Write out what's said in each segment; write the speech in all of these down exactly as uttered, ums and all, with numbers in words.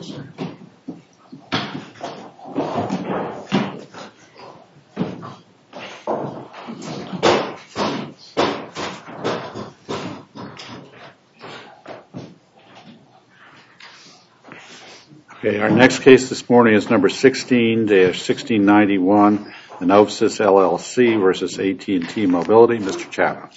Okay, our next case this morning is number sixteen dash sixteen ninety-one, Enovsys L L C versus A T and T Mobility. Mister Chapman.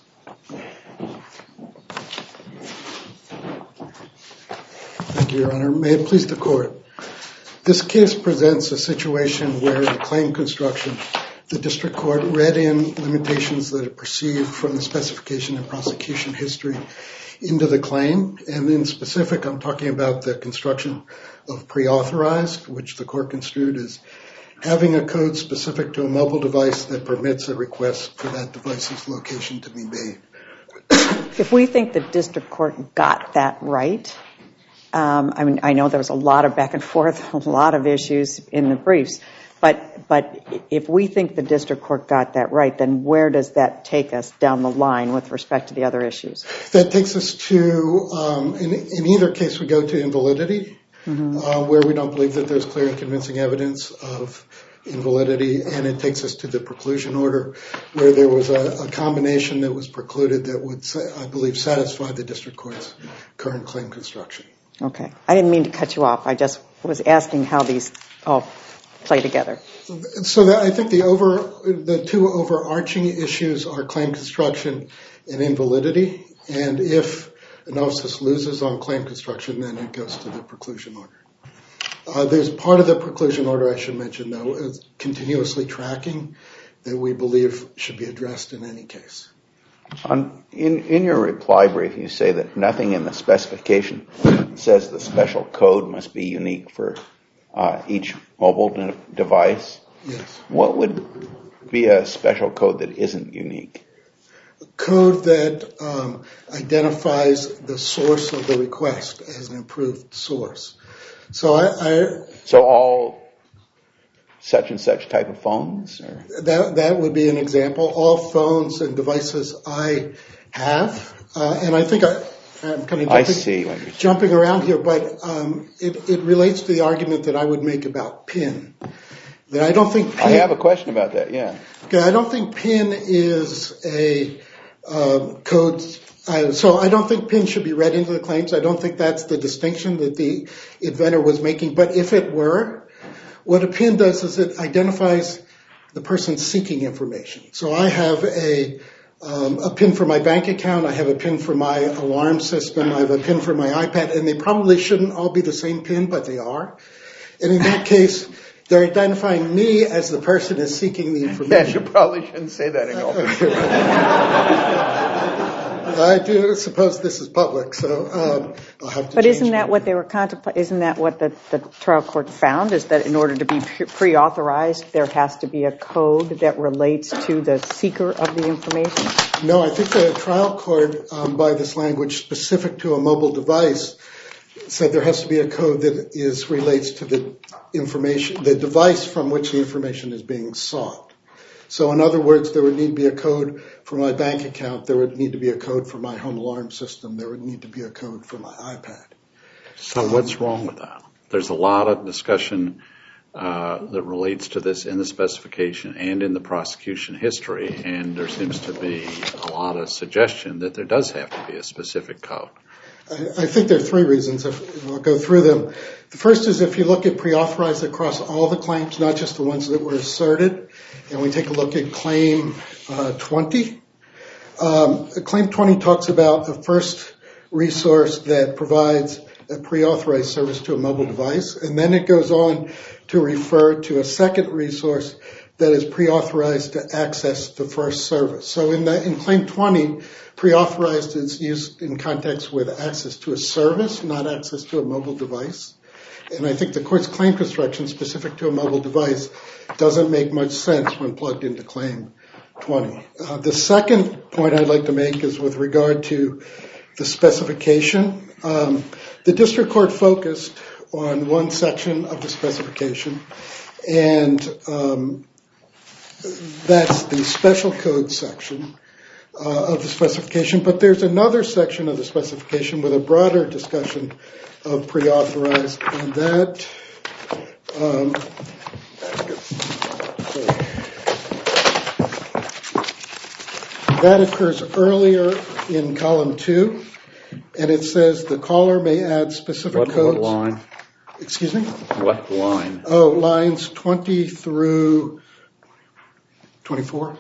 Thank you, Your Honor. May it please the Court. This case presents a situation where in claim construction, the District Court read in limitations that it perceived from the specification and prosecution history into the claim. And in specific, I'm talking about the construction of pre-authorized, which the Court construed as having a code specific to a mobile device that permits a request for that device's location to be made. If we think the District Court got that right, um, I mean, I know there was a lot of back and forth, a lot of issues in the briefs, but but if we think the District Court got that right, then where does that take us down the line with respect to the other issues? That takes us to, um, in, in either case, we go to invalidity, mm-hmm. uh, where we don't believe that there's clear and convincing evidence of invalidity, and it takes us to the preclusion order, where there was a, a combination that was precluded that would, I believe, satisfy the District Court's current claim construction. Okay. I didn't mean to cut you off. I just was asking how these all play together. So that I think the over the two overarching issues are claim construction and invalidity, and if Enovsys loses on claim construction, then it goes to the preclusion order. Uh, there's part of the preclusion order I should mention, though, is continuously tracking that we believe should be addressed in any case. On, in, in your reply brief, you say that nothing in the specification says the special code must be unique for uh, each mobile de- device. Yes. What would be a special code that isn't unique? A code that um, identifies the source of the request as an approved source. So I, I so all such and such type of phones? Or? That that would be an example. All phones and devices I have, uh, and I think I, I'm kind of jumping, I see what you're jumping around here, but um, it, it relates to the argument that I would make about PIN. That I don't think PIN, I have a question about that, yeah. Okay, I don't think PIN is a uh, code. Uh, so I don't think PIN should be read into the claims. I don't think that's the distinction that the inventor was making. But if it were, what a PIN does is it identifies the person seeking information. So I have a um, a PIN for my bank account. I have a PIN for my alarm system. I have a PIN for my iPad. And they probably shouldn't all be the same PIN, but they are. And in that case, they're identifying me as the person is seeking the information. Yeah, you probably shouldn't say that in open. I do suppose this is public, so um, I'll have to. But change isn't that my what they were contemplating? Isn't that what the, the trial court found? Is that in order to be pre-authorized, there has to be a code that relates to the seeker of the information? No, I think the trial court, um, by this language specific to a mobile device, said there has to be a code that is relates to the information, the device from which the information is being sought. So in other words, there would need to be a code for my bank account. There would need to be a code for my home alarm system. There would need to be a code for my iPad. So what's wrong with that? There's a lot of discussion uh, that relates to this in the specification and in the prosecution history, and there seems to be a lot of suggestion that there does have to be a specific code. I think there are three reasons. If I'll go through them. The first is if you look at pre-authorized across all the claims, not just the ones that were asserted, and we take a look at Claim uh, twenty. Um, Claim twenty talks about the first resource that provides a pre-authorized service to a mobile device, and then it goes on to refer to a second resource that is pre-authorized to access the first service. So in, the, in Claim twenty, pre-authorized is used in context with access to a service, not access to a mobile device. And I think the court's claim construction specific to a mobile device doesn't make much sense when plugged into Claim twenty. Uh, the second point I'd like to make is with regard to the specification. Um, the district court focused on one section of the specification, and um, that's the special code section, uh, of the specification. But there's another section of the specification with a broader discussion of pre-authorized, and that um, that occurs earlier in column two, and it says the caller may add specific what, codes. What line? Excuse me? What line? Oh, lines twenty through twenty-four.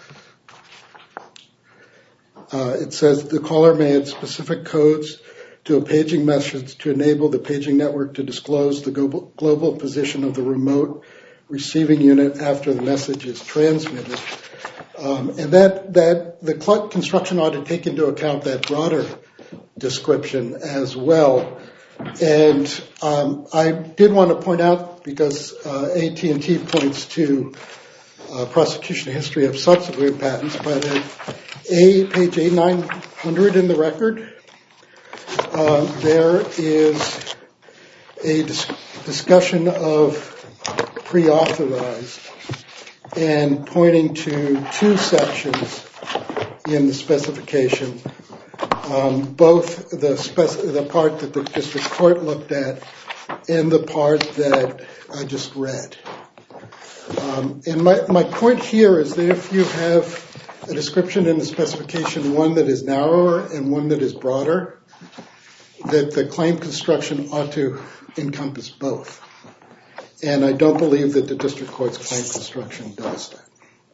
Uh, it says the caller may add specific codes to a paging message to enable the paging network to disclose the global, global position of the remote receiving unit after the message is transmitted. Um, and that, that the construction ought to take into account that broader description as well. And um, I did want to point out, because uh, A T and T points to uh, prosecution history of subsequent patents, but at A, page A nine hundred in the record, uh, there is a dis- discussion of pre-authorized and pointing to two sections in the specification. Um, both the, spec- the part that the district court looked at and the part that I just read. Um, and my, my point here is that if you have a description in the specification, one that is narrower and one that is broader, that the claim construction ought to encompass both. And I don't believe that the district court's claim construction does that.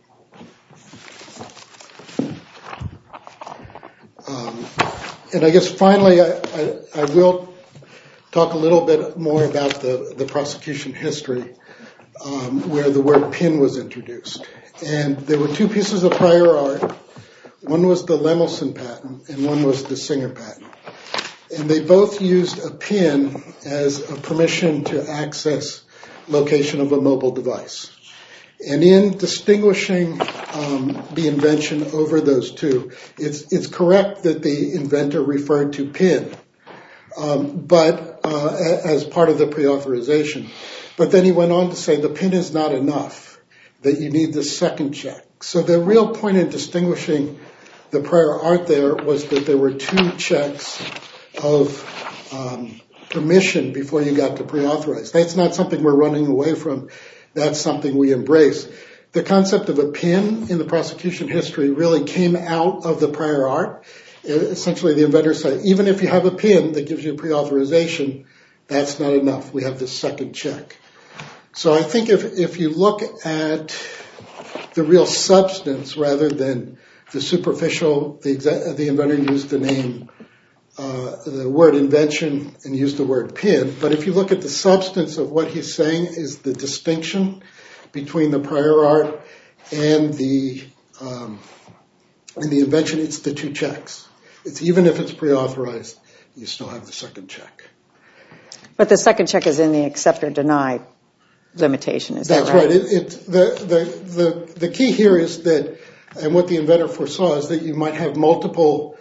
Um, and I guess finally, I, I, I will talk a little bit more about the, the prosecution history, um, where the word pin was introduced. And there were two pieces of prior art. One was the Lemelson patent, and one was the Singer patent. And they both used a pin as a permission to access location of a mobile device. And in distinguishing um, the invention over those two, it's, it's correct that the inventor referred to pin, um, but uh, as part of the pre-authorization. But then he went on to say the pin is not enough, that you need the second check. So the real point in distinguishing the prior art there was that there were two checks of um, permission before you got to pre-authorized. That's not something we're running away from. That's something we embrace. The concept of a pin in the prosecution history really came out of the prior art. Essentially, the inventor said, even if you have a pin that gives you pre-authorization, that's not enough. We have this second check. So I think if, if you look at the real substance rather than the superficial, the, exa- the inventor used the name, uh, the word invention and used the word pin. But if you look at the substance of what he's saying is the distinction between the prior art and the um, and the invention, it's the two checks. It's even if it's pre-authorized, you still have the second check. But the second check is in the accept or deny limitation, is That's that right? right. It, it, the, the, the, the key here is that, and what the inventor foresaw is that you might have multiple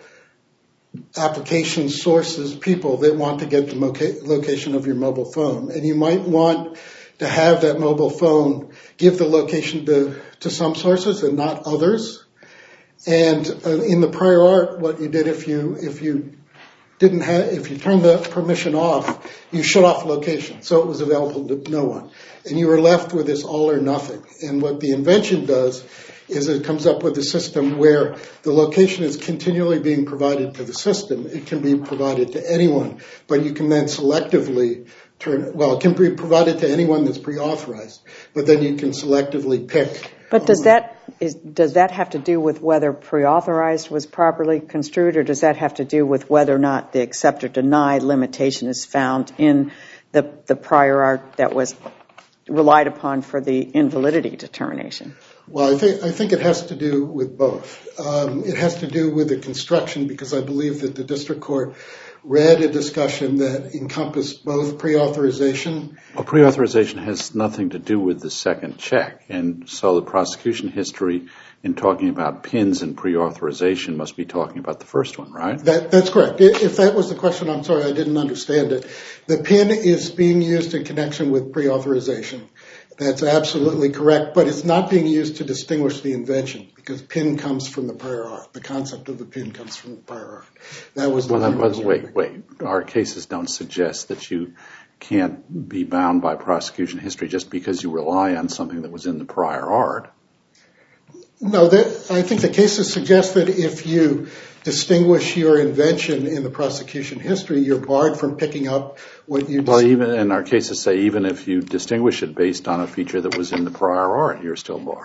application sources, people that want to get the moca- location of your mobile phone. And you might want to have that mobile phone give the location to, to some sources and not others. And uh, in the prior art, what you did if you, if you didn't have, if you turned the permission off, you shut off location. So it was available to no one. And you were left with this all or nothing. And what the invention does is it comes up with a system where the location is continually being provided to the system. It can be provided to anyone, but you can then selectively turn, well, it can be provided to anyone that's pre-authorized, but then you can selectively pick. But does that is does that have to do with whether pre-authorized was properly construed, or does that have to do with whether or not the accept or deny limitation is found in the, the prior art that was relied upon for the invalidity determination? Well, I think I think it has to do with both. Um, it has to do with the construction, because I believe that the district court read a discussion that encompassed both pre-authorization. Well, pre-authorization has nothing to do with the second check, and so the prosecution history in talking about pins and pre-authorization must be talking about the first one, right? That, that's correct. If that was the question, I'm sorry, I didn't understand it. The pin is being used in connection with pre-authorization. That's absolutely correct, but it's not being used to distinguish the invention because pin comes from the prior art. The concept of the pin comes from the prior art. That was the well, was, wait, wait. Our cases don't suggest that you can't be bound by prosecution history just because you rely on something that was in the prior art. No, that, I think the cases suggest that if you distinguish your invention in the prosecution history, you're barred from picking up what you... Well, even in our cases say even if you distinguish it based on a feature that was in the prior art, you're still barred.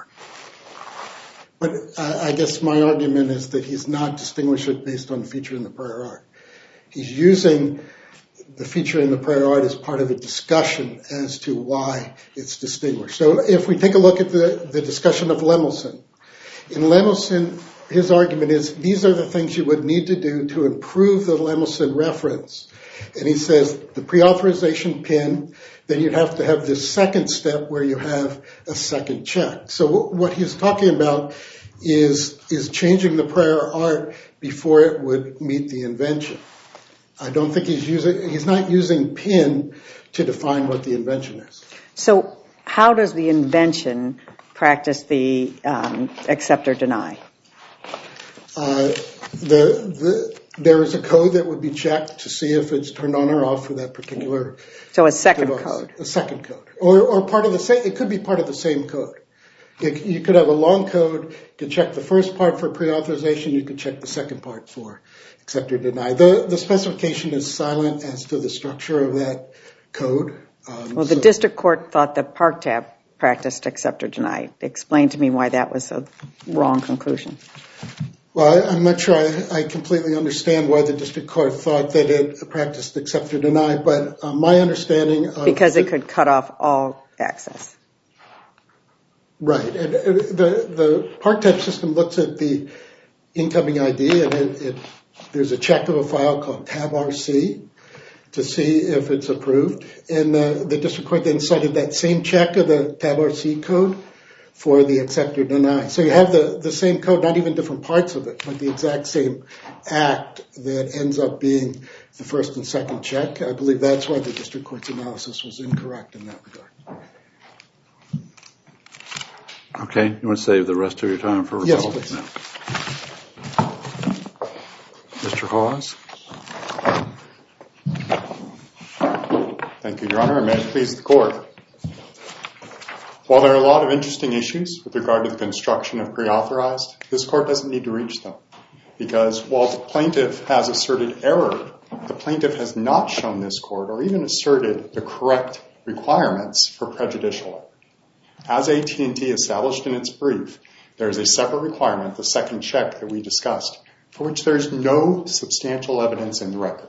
But I guess my argument is that he's not distinguishing it based on the feature in the prior art. He's using the feature in the prior art as part of a discussion as to why it's distinguished. So if we take a look at the, the discussion of Lemelson, in Lemelson, his argument is these are the things you would need to do to improve the Lemelson reference. And he says the pre-authorization pin, then you'd have to have this second step where you have a second check. So what he's talking about is, is changing the prior art before it would meet the invention. I don't think he's using, he's not using pin to define what the invention is. So how does the invention practice the um, accept or deny? Uh, the, the, there is a code that would be checked to see if it's turned on or off for that particular. So a second device. code. A second code, or or part of the same. It could be part of the same code. It, you could have a long code. You could check the first part for pre-authorization. You could check the second part for accept or deny. The the specification is silent as to the structure of that code. Um, well, the so, district court thought that ParkTab practiced accept or deny. Explain to me why that was a wrong conclusion. Well, I, I'm not sure I, I completely understand why the district court thought that it practiced accept or deny, but uh, my understanding of... Because the, it could cut off all access. Right. And, uh, the, the ParkTab system looks at the incoming I D, and it, it, there's a check of a file called tabrc to see if it's approved. And uh, the district court then cited that same check of the tabrc code for the accept or deny. So you have the, the same code, not even different parts of it, but the exact same act that ends up being the first and second check. I believe that's why the district court's analysis was incorrect in that regard. Okay. You want to save the rest of your time for rebuttal? Yes, please. No. Mister Hawes? Thank you, Your Honor, and may it please the Court. While there are a lot of interesting issues with regard to the construction of pre-authorized, this Court doesn't need to reach them. Because while the plaintiff has asserted error, the plaintiff has not shown this Court or even asserted the correct requirements for prejudicial error. As A T and T established in its brief, there is a separate requirement, the second check that we discussed, for which there is no substantial evidence in the record.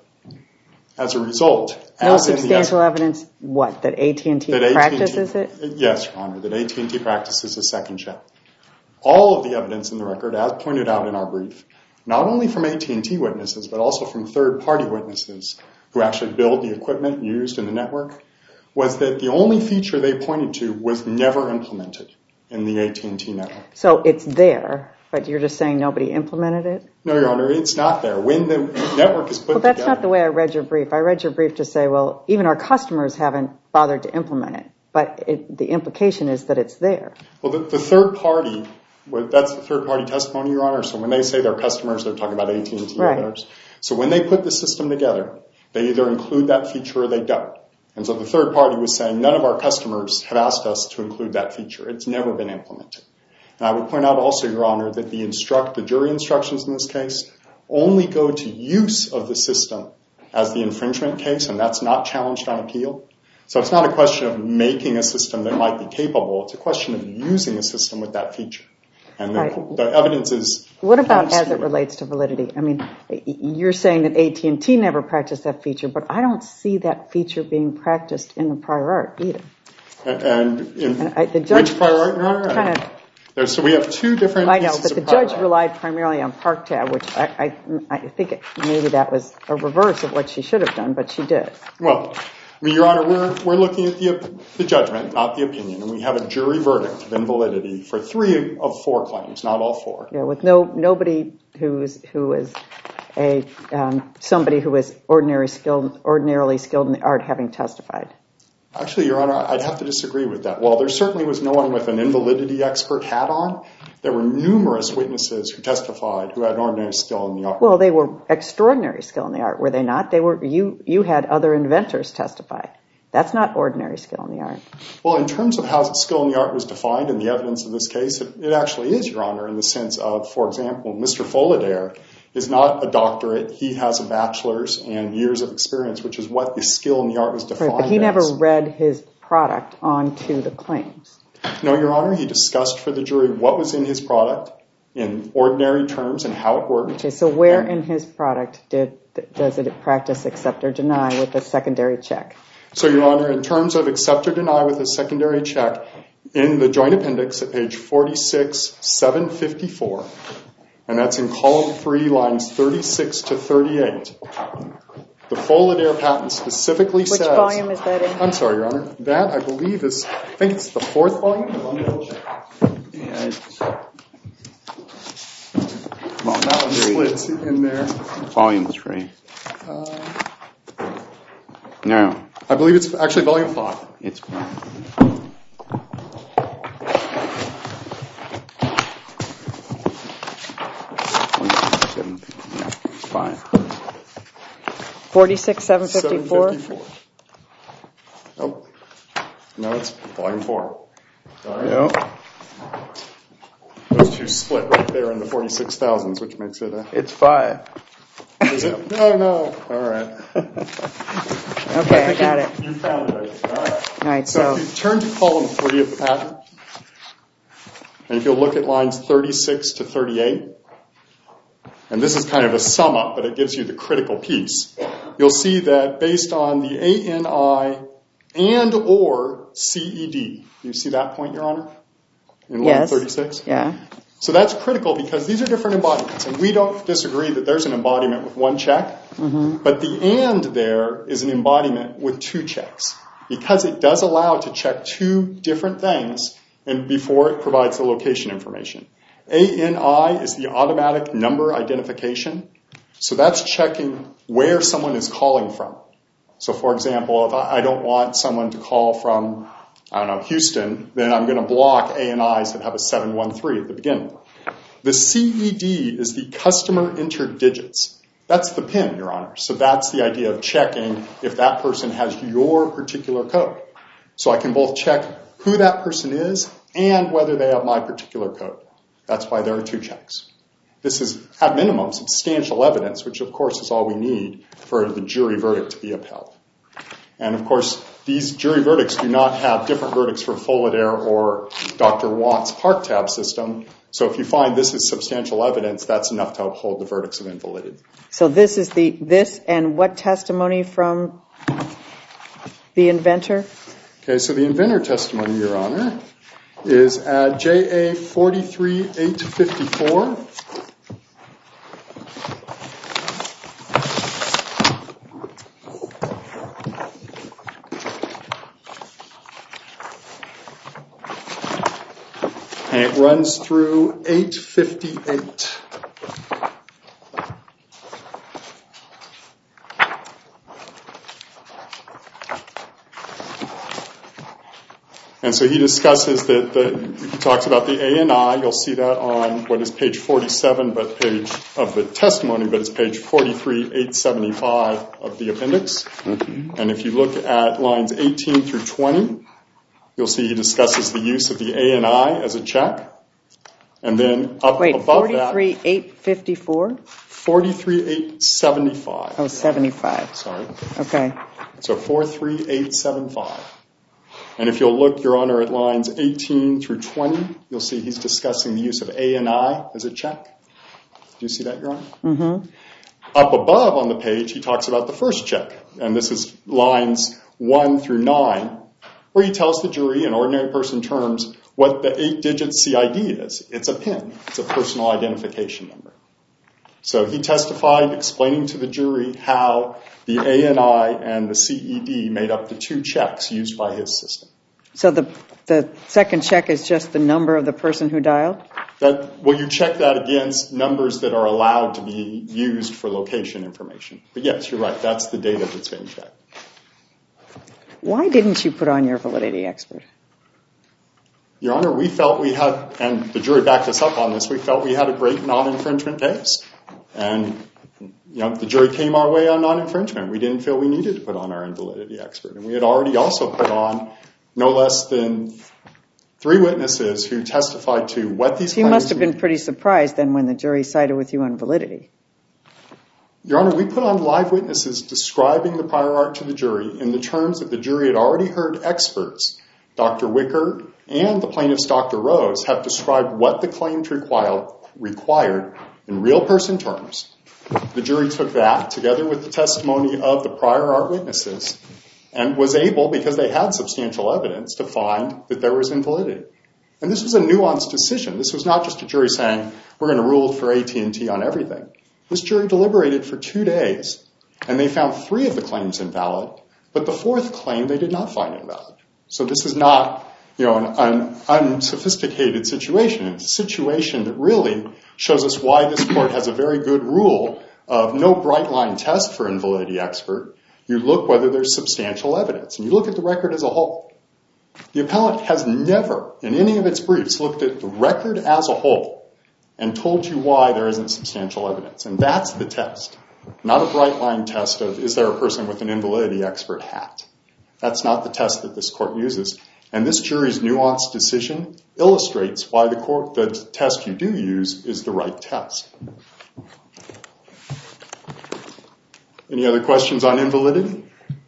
As a result, no as substantial in the, evidence, what, that A T and T that practices A T and T, it? Yes, Your Honor, that A T and T practices a second check. All of the evidence in the record, as pointed out in our brief, not only from A T and T witnesses, but also from third-party witnesses who actually build the equipment used in the network, was that the only feature they pointed to was never implemented in the A T and T network. So it's there, but you're just saying nobody implemented it? No, Your Honor, it's not there. When the network is put Well, that's together, not the way I read your brief. I read your brief to say, well, even our customers haven't bothered to implement it. But it, the implication is that it's there. Well, the, the third party, well, that's the third party testimony, Your Honor. So when they say their customers, they're talking about A T and T Right. or others. So when they put the system together, they either include that feature or they don't. And so the third party was saying, none of our customers have asked us to include that feature. It's never been implemented. And I would point out also, Your Honor, that the instruct, the jury instructions in this case only go to use of the system as the infringement case, and that's not challenged on appeal. So it's not a question of making a system that might be capable. It's a question of using a system with that feature. And the, Right. the evidence is... What about as it relates to validity? I mean, you're saying that A T and T never practiced that feature, but I don't see that feature being practiced in the prior art either. And, and in And I, the judge which prior art, Your Honor? Kind of, There's, so we have two different I know, pieces but the of prior judge art. relied primarily on ParkTab, which I, I, I think it, maybe that was a reverse of what she should have done, but she did. Well, I mean, Your Honor, we're, we're looking at the, the judgment, not the opinion, and we have a jury verdict of invalidity for three of four claims, not all four. Yeah, with no nobody who's who is a um, somebody who is ordinary skilled, ordinarily skilled in the art having testified. Actually, Your Honor, I'd have to disagree with that. While there certainly was no one with an invalidity expert hat on, there were numerous witnesses who testified who had ordinary skill in the art. Well, they were extraordinary skill in the art, were they not? They were. You you had other inventors testify. That's not ordinary skill in the art. Well, in terms of how skill in the art was defined in the evidence of this case, it, it actually is, Your Honor, in the sense of, for example, Mister Foladair is not a doctorate. He has a bachelor's and years of experience, which is what the skill in the art was defined right, but he as. never read his product onto the claims. No, Your Honor, he discussed for the jury what was in his product in ordinary terms and how it worked. Okay, so where and, in his product did does it practice accept or deny with a secondary check? So, Your Honor, in terms of accept or deny with a secondary check, in the joint appendix at page forty-six, seven fifty-four, and that's in column three, lines thirty-six to thirty-eight, the Foladair patent specifically Which says... Which volume is that in? I'm sorry, Your Honor. That, I believe, is... I think it's the fourth volume. Yeah, it's... Well, That one three. splits in there. Volume three. Uh, No, I believe it's actually volume five. it's fine. Seven, yeah, it's fine. forty-six, seven fifty-four? seven fifty-four. Oh, no, it's volume four. Sorry. Yeah, Those two split right there in the forty-six thousands, which makes it a... it's five. Is it? No, no. All right. Okay, I got it. You found it, I think. All right. All right, So so, if you turn to column three of the patent, and if you'll look at lines thirty-six to thirty-eight, and this is kind of a sum up, but it gives you the critical piece, you'll see that based on the A N I and or C E D, you see that point, Your Honor? In line yes. thirty-six? Yeah. So that's critical because these are different embodiments, and we don't disagree that there's an embodiment with one check, mm-hmm. but the and there is an embodiment with two checks because it does allow to check two different things and before it provides the location information. A N I is the automatic number identification, so that's checking where someone is calling from. So for example, if I don't want someone to call from, I don't know, Houston, then I'm going to block A N Is that have a seven one three at the beginning. The C E D is the customer entered digits. That's the PIN, Your Honor. So that's the idea of checking if that person has your particular code. So I can both check who that person is and whether they have my particular code. That's why there are two checks. This is, at minimum, substantial evidence, which of course is all we need for the jury verdict to be upheld. And of course, these jury verdicts do not have different verdicts for Foladair or Doctor Watt's Park Tab system. So if you find this is substantial evidence, that's enough to uphold the verdicts of invalidity. So this is the, this and what testimony from the inventor? Okay, so the inventor testimony, Your Honor, is at J A forty-three eight fifty-four. And it runs through eight fifty-eight. And so he discusses that, the, he talks about the A N I. You'll see that on what is page forty-seven, but page of the testimony, but it's page forty-three eight seventy-five of the appendix. Mm-hmm. And if you look at lines eighteen through twenty, you'll see he discusses the use of the A N I as a check. And then up Wait, above that... forty-three eight fifty-four? forty-three eight seventy-five. Oh, seventy-five. Sorry. Okay. So forty-three eight seventy-five. And if you'll look, Your Honor, at lines eighteen through twenty, you'll see he's discussing the use of A N I as a check. Do you see that, Your Honor? Mm-hmm. Up above on the page, he talks about the first check. And this is lines one through nine, where he tells the jury in ordinary person terms what the eight-digit C I D is. It's a PIN. It's a personal identification number. So he testified explaining to the jury how the A N I and the C E D made up the two checks used by his system. So the the second check is just the number of the person who dialed? That, well, you check that against numbers that are allowed to be used for location information. But yes, you're right. That's the data that's being checked. Why didn't you put on your validity expert? Your Honor, we felt we had, and the jury backed us up on this, we felt we had a great non-infringement case. And, you know, the jury came our way on non-infringement. We didn't feel we needed to put on our invalidity expert. And we had already also put on no less than three witnesses who testified to what these so you claims must have been mean. pretty surprised then when the jury sided with you on validity. Your Honor, we put on live witnesses describing the prior art to the jury in the terms that the jury had already heard experts, Doctor Wicker and the plaintiff's Doctor Rose, have described what the claims required, required in real person terms. The jury took that together with the testimony of the prior art witnesses and was able, because they had substantial evidence, to find that there was invalidity. And this was a nuanced decision. This was not just a jury saying, we're going to rule for A T and T on everything. This jury deliberated for two days, and they found three of the claims invalid, but the fourth claim they did not find invalid. So this is not, you know, an, an unsophisticated situation. It's a situation that really shows us why this court has a very good rule of no bright line test for invalidity expert. You look whether there's substantial evidence, and you look at the record as a whole. The appellant has never, in any of its briefs, looked at the record as a whole and told you why there isn't substantial evidence. And that's the test, not a bright line test of, is there a person with an invalidity expert hat? That's not the test that this court uses. And this jury's nuanced decision illustrates why the court, the test you do use is the right test. Any other questions on invalidity?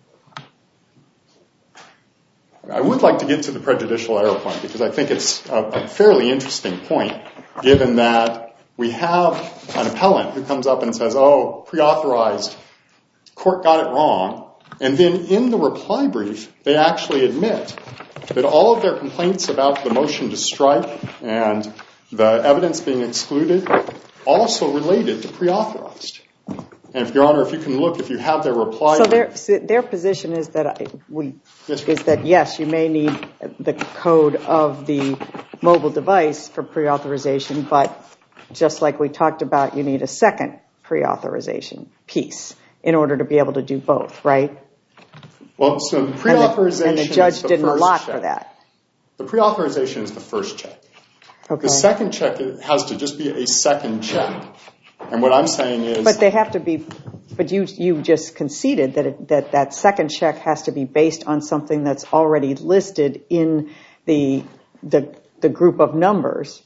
I would like to get to the prejudicial error point because I think it's a, a fairly interesting point, given that we have an appellant who comes up and says, oh, pre-authorized, court got it wrong. And then in the reply brief, they actually admit that all of their complaints about the motion to strike and the evidence being excluded also related to pre-authorized. And if Your Honor, if you can look, if you have their reply. So their, so their position is that I, we yes, is that yes, you may need the code of the mobile device for pre-authorization, but just like we talked about, you need a second pre-authorization piece in order to be able to do both, right? Well, so the pre-authorization and the, and the judge is the didn't first allot check. for that. The pre-authorization is the first check. Okay. The second check has to just be a second check. And what I'm saying is... But they have to be, but you you just conceded that it, that that second check has to be based on something that's already listed in the the the group of numbers,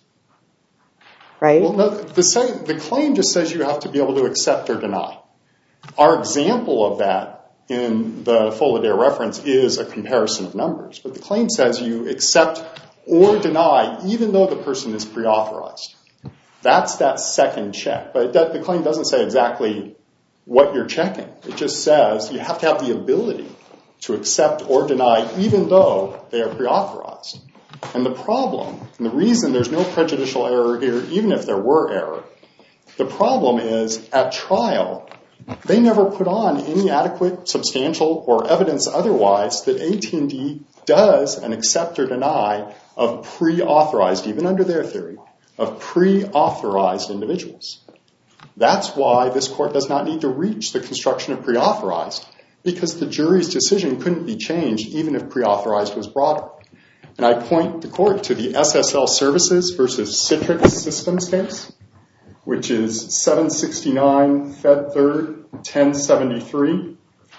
right? Well, no, the, second, the claim just says you have to be able to accept or deny. Our example of that in the Full-Adair reference is a comparison of numbers. But the claim says you accept or deny even though the person is pre-authorized. That's that second check. But that, the claim doesn't say exactly what you're checking. It just says you have to have the ability to accept or deny even though they are pre-authorized. And the problem, and the reason there's no prejudicial error here, even if there were error, the problem is at trial, they never put on any adequate, substantial, or evidence otherwise that A T and T does an accept or deny of pre-authorized, even under their theory, of pre-authorized individuals. That's why this court does not need to reach the construction of pre-authorized, because the jury's decision couldn't be changed even if pre-authorized was broader. And I point the court to the S S L Services versus Citrix Systems case, which is seven sixty-nine Fed Third ten seventy-three.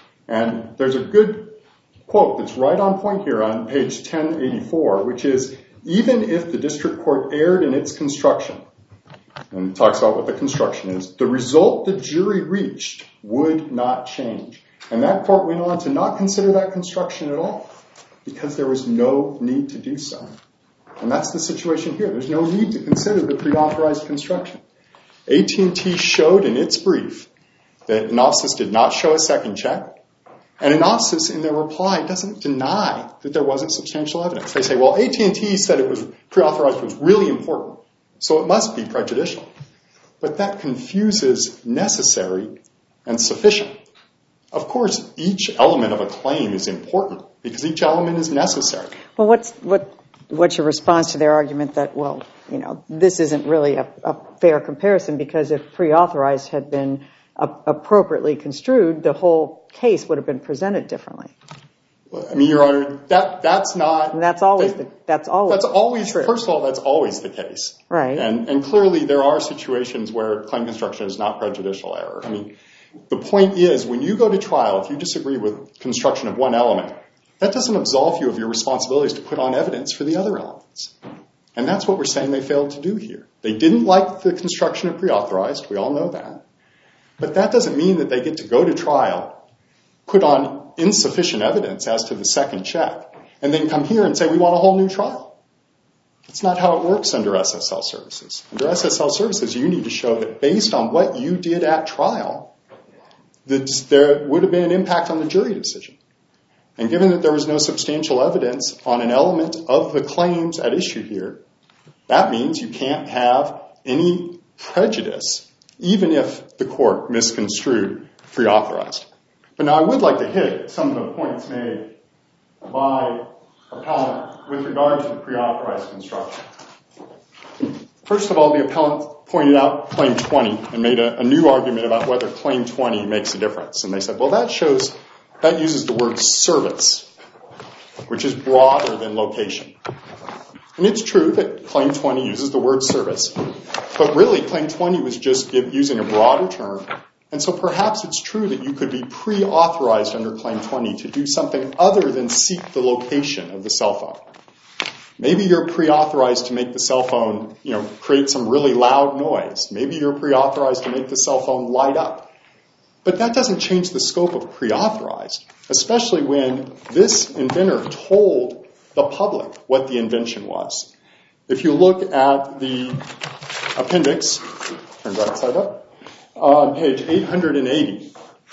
And there's a good quote that's right on point here on page ten eighty-four, which is, even if the district court erred in its construction, and it talks about what the construction is, the result the jury reached would not change. And that court went on to not consider that construction at all, because there was no need to do so. And that's the situation here. There's no need to consider the pre-authorized construction. A T and T showed in its brief that Enopsys did not show a second check, and Enopsys, in their reply, doesn't deny that there wasn't substantial evidence. They say, well, A T and T said it was pre-authorized was really important, so it must be prejudicial. But that confuses necessary and sufficient. Of course, each element of a claim is important, because each element is necessary. Well, what's what what's your response to their argument that, well, you know, this isn't really a, a fair comparison, because if pre-authorized had been a, appropriately construed, the whole case would have been presented differently. I mean, Your Honor, that that's not. And that's always the, that's always that's always true. First of all, that's always the case, right? And and clearly there are situations where claim construction is not prejudicial error. I mean, the point is when you go to trial, if you disagree with construction of one element, that doesn't absolve you of your responsibilities to put on evidence for the other elements. And that's what we're saying they failed to do here. They didn't like the construction of pre-authorized. We all know that. But that doesn't mean that they get to go to trial, put on insufficient evidence as to the second check, and then come here and say, we want a whole new trial. That's not how it works under S S L services. Under S S L services, you need to show that based on what you did at trial, that there would have been an impact on the jury decision. And given that there was no substantial evidence on an element of the claims at issue here, that means you can't have any prejudice, even if the court misconstrued pre-authorized. But now I would like to hit some of the points made by appellant with regard to the pre-authorized construction. First of all, the appellant pointed out Claim twenty and made a, a new argument about whether Claim twenty makes a difference. And they said, well, that shows, that uses the word service, which is broader than location. And it's true that Claim twenty uses the word service, but really Claim twenty was just give, using a broader term. And so perhaps it's true that you could be pre-authorized under Claim twenty to do something other than seek the location of the cell phone. Maybe you're pre-authorized to make the cell phone, you know, create some really loud noise. Maybe you're pre-authorized to make the cell phone light up. But that doesn't change the scope of pre-authorized, especially when this inventor told the public what the invention was. If you look at the appendix, turn right side up, on page eight hundred eighty,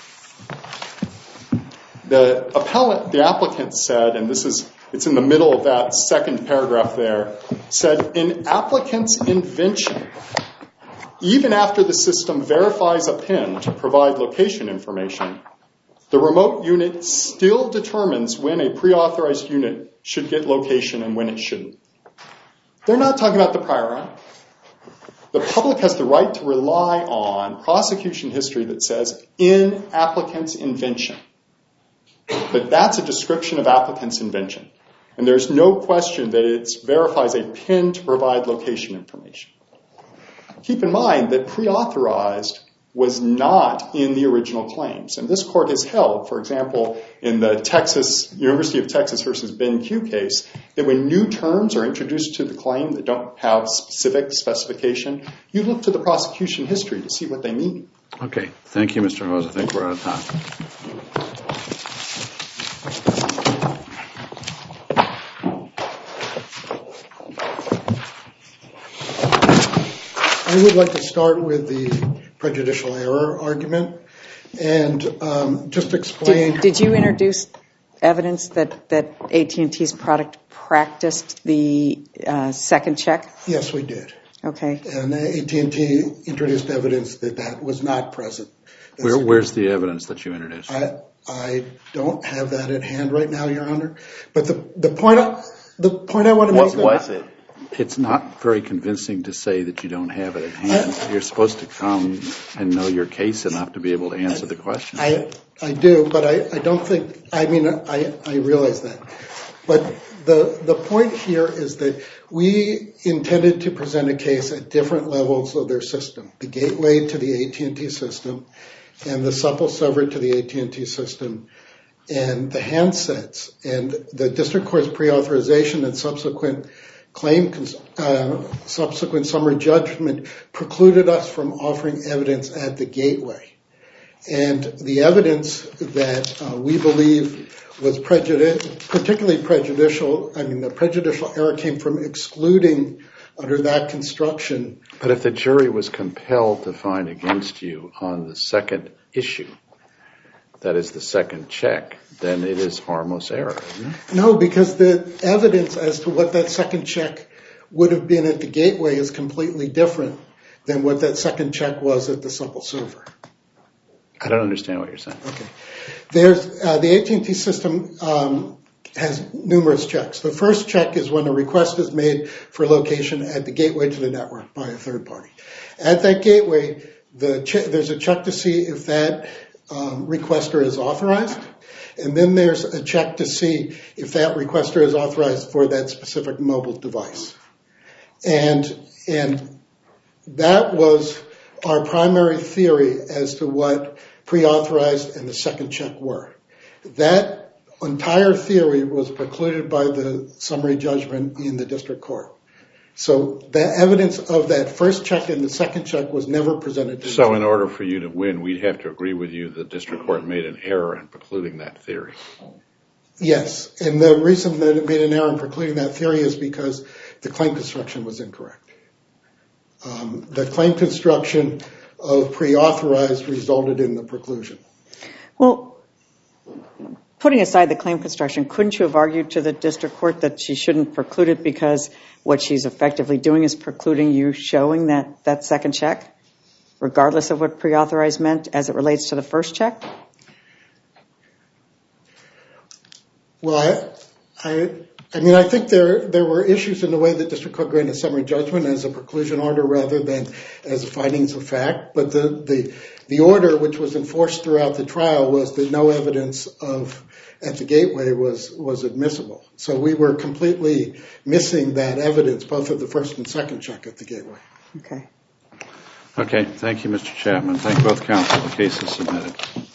the appellant, the applicant said, and this is, it's in the middle of that second paragraph there, said, in applicant's invention, even after the system verifies a PIN to provide location information, the remote unit still determines when a pre-authorized unit should get location and when it shouldn't. They're not talking about the prior art. The public has the right to rely on prosecution history that says, in applicant's invention. But that's a description of applicant's invention. And there's no question that it verifies a PIN to provide location information. Keep in mind that pre-authorized was not in the original claims. And this court has held, for example, in the Texas, University of Texas versus BenQ case, that when new terms are introduced to the claim that don't have specific specification, you look to the prosecution history to see what they mean. Okay. Thank you, Mister Hose. I think we're out of time. I would like to start with the prejudicial error argument and um, just explain. Did, did you introduce evidence that, that A T and T's product practiced the uh, second check? Yes, we did. Okay. And A T and T introduced evidence that that was not present. Where, where's the evidence that you introduced? I, I don't have that at hand right now, Your Honor. But the, the, point, I, the point I want to what make... What was it? It's not very convincing to say that you don't have it at hand. I, You're supposed to come and know your case enough to be able to answer I, the question. I, I do, but I, I don't think... I mean, I, I realize that. But the, the point here is that we intended to present a case at different levels of their system. The gateway to the A T and T system and the supple server to the A T and T system and the handsets. And the district court's pre-authorization and subsequent claim, uh, subsequent summary judgment precluded us from offering evidence at the gateway. And the evidence that uh, we believe was prejudi- particularly prejudicial, I mean, the prejudicial error came from excluding under that construction. But if the jury was compelled to find against you on the second issue, that is the second check, then it is harmless error, isn't it? No, because the evidence as to what that second check would have been at the gateway is completely different than what that second check was at the supple server. I don't understand what you're saying. Okay. There's uh, the A T and T system um, has numerous checks. The first check is when a request is made for location at the gateway to the network by a third party. At that gateway, the che- there's a check to see if that um, requester is authorized. And then there's a check to see if that requester is authorized for that specific mobile device. And, and that was our primary theory as to what pre-authorized and the second check were. That entire theory was precluded by the summary judgment in the district court. So the evidence of that first check and the second check was never presented to the So in order for you to win, we'd have to agree with you the district court made an error in precluding that theory. Yes, and the reason that it made an error in precluding that theory is because the claim construction was incorrect. Um, the claim construction of pre-authorized resulted in the preclusion. Well, putting aside the claim construction, couldn't you have argued to the district court that she shouldn't preclude it because what she's effectively doing is precluding you showing that, that second check, regardless of what pre-authorized meant as it relates to the first check? Well, I, I, I mean, I think there there were issues in the way that district court granted summary judgment as a preclusion order rather than as a findings of fact. But the, the, the order which was enforced throughout the trial was that no evidence of at the gateway was, was admissible. So we were completely missing that evidence, both of the first and second check at the gateway. Okay. Okay. Thank you, Mister Chapman. Thank both counsel. The case is submitted.